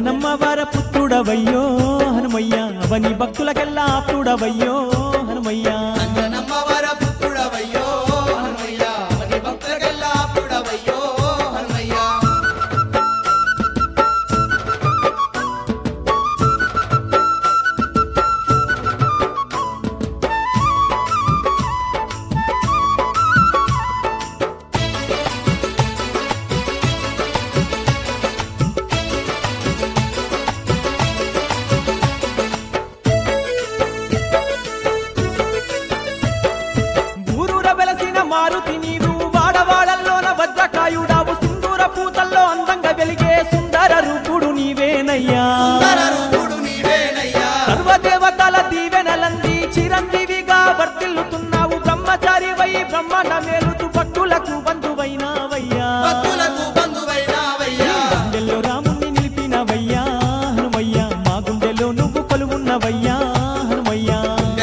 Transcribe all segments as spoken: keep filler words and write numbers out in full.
అంజనమ్మ వార పుత్రుడవయ్యో హనుమయ్య అవని భక్తులకెల్లా ఆప్తుడవయ్యో హనుమయ్య అంజనమ్మ వార పుత్రుడవయ్యో హనుమయ్య అవని భక్తులకెల్లా ఆప్తుడవయ్యో హనుమయ్య మారుతి నీవు వాడవాడల్లోన వజ్రకాయుడావు సింధూర పూతల్లో అందంగా వెలిగే సుందర రూపుడు నీవేనయ్యా సర్వదేవతల దీవెనలంది చిరంజీవిగా వర్తిల్లుతున్నావు బ్రహ్మచారి వై బ్రహ్మాండ మేలుతూ భక్తులకు బంధువైనావయ్యా గుండెల్లో రాముణ్ణి నిలిపినవయ్యా హనుమయ్య మా గుండెలో నువ్వు కొలువున్నవయ్యా హనుమయ్య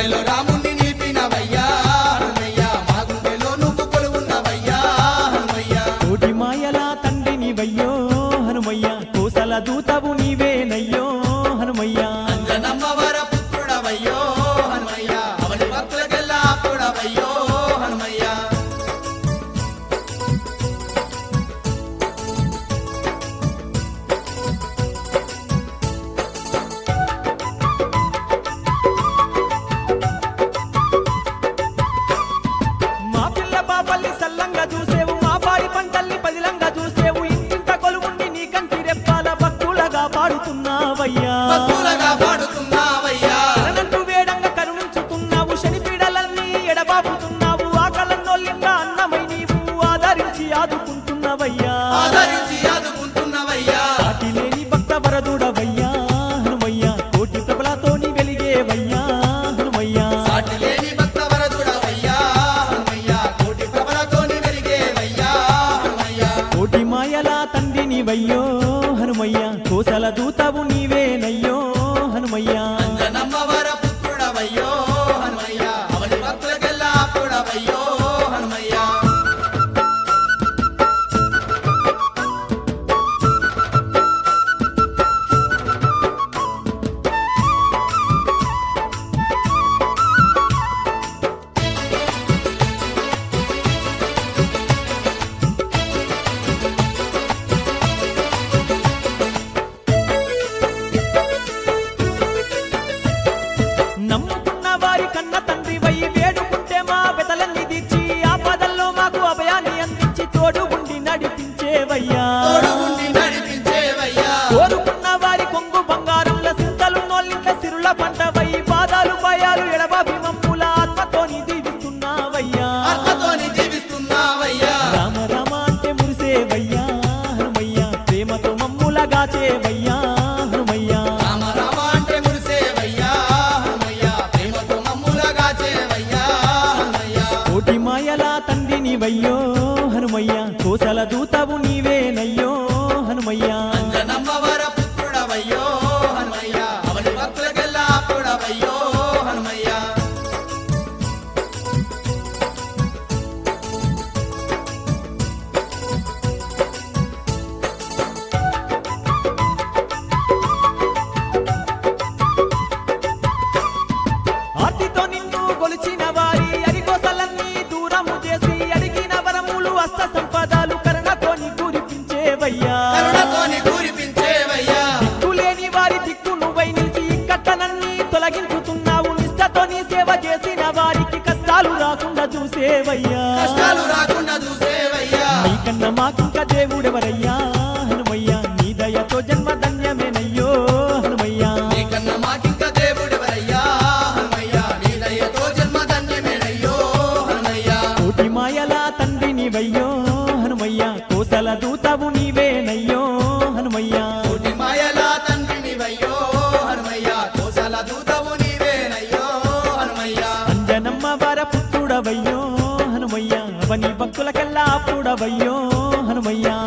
వయ్యో హనుమయ్య కోసల దూతవు నీవేనయ్యో హనుమయ్య అంజనమ్మ వార పుత్రుడవయ్యో హనుమయ్య అవని భక్తులకెల్లా ఆప్తుడవయ్యో హనుమయ్య మా పిల్ల పాపల్ని సల్లంగా చూసేవు మా పాడి పంటల్ని పదిలంగా చూసేవు పాడుతున్నావయ్యా శరణంటూ వేడంగా కరుణించుతున్నావు శని పీడలన్నీ ఎడబాపుతున్నావు ఆకలన్నోళ్ళింగా అన్నమై నీవు ఆదరించి ఆదుకుంటున్నవయ్యా సాటి లేని భక్త వరదుడవయ్యా హనుమయ్య కోటి ప్రభలతోని వెలిగేవయ్యా హనుమయ్య కోటి మాయల తండ్రిని వయ్యో హనుమయ్య కోసల దూతవు నీవేనయ్యో హనుమయ్య అంజనమ్మ వార పుత్రుడవయ్యో హనుమయ్య అవని భక్తులకెల్లా ఆప్తుడవయ్యో హనుమయ్య నమ్ముకున్న వారి కన్న తండ్రి వై వేడుకుంటే మా వెతలన్నీ తీర్చి ఆపదల్లో మాకు అభయాన్ని అందించి తోడు ఉండి నడిపించేవయ్యా కోరుకున్న వారి కొంగు బంగారంల సింతలు నోళ్ళింట సిరుల పంటవై పాదాలు పాయాలు ఎడబాబి మమ్ముల ఆత్మతోని దీవిస్తున్నావయ్యా రామ రామ అంటే మురిసేవయ్యా హనుమయ్య ప్రేమతో మమ్ముల గాచేవయ్యా హనుమయ్య కోటి మాయల తండ్రిని వయ్యో హనుమయ్య కోసల దూతవు నీవేనయ్యో హనుమయ్య అంజనమ్మ వార పుత్రుడవయ్యో హనుమయ్య అవని భక్తులకెల్లా ఆప్తుడవయ్యో హనుమయ్య ఆర్తితో నిన్ను గొలిచిన వారి అరిగోసలన్నీ దూరము చేసి అడిగిన వరములు అష్ట సంపదలు కరుణతోని కురిపించేవయ్యా దిక్కులేని వారి దిక్కు నువ్వై నిలిచి ఇక్కట్టనన్నీ తొలగించుతున్నావు నిష్టతోని సేవ చేసిన వారికి కష్టాలు రాకుండా చూసేవయ్యా నీకన్నా మాకింక దేవుడెవరయ్యా హనుమయ్య నీ దయతో జన్మ ధన్యమేనయ్యో హనుమయ్య కోటి మాయల తండ్రిని వయ్యో హనుమయ్య కోసల దూతవు నీవేనయ్యో హనుమయ్య అంజనమ్మ వార పుత్రుడవయ్యో హనుమయ్య అవని భక్తులకెల్లా ఆప్తుడవయ్యో హనుమయ్య